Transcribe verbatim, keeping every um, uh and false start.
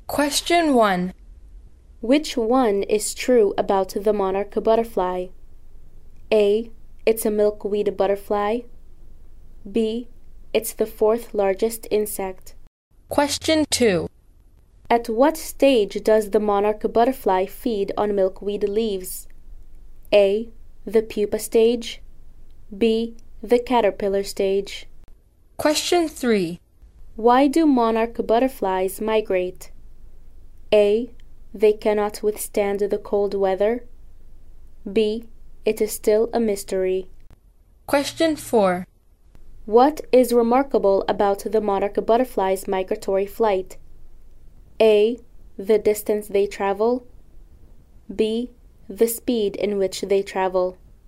Question one. Which one is true about the monarch butterfly? A. It's a milkweed butterfly. B. It's the fourth largest insect. Question two. At what stage does the monarch butterfly feed on milkweed leaves? A. The pupa stage. B. The caterpillar stage. Question three. Why do monarch butterflies migrate? A. They cannot withstand the cold weather. B. It is still a mystery. Question four. What is remarkable about the monarch butterfly's migratory flight? A. The distance they travel. B. The speed in which they travel.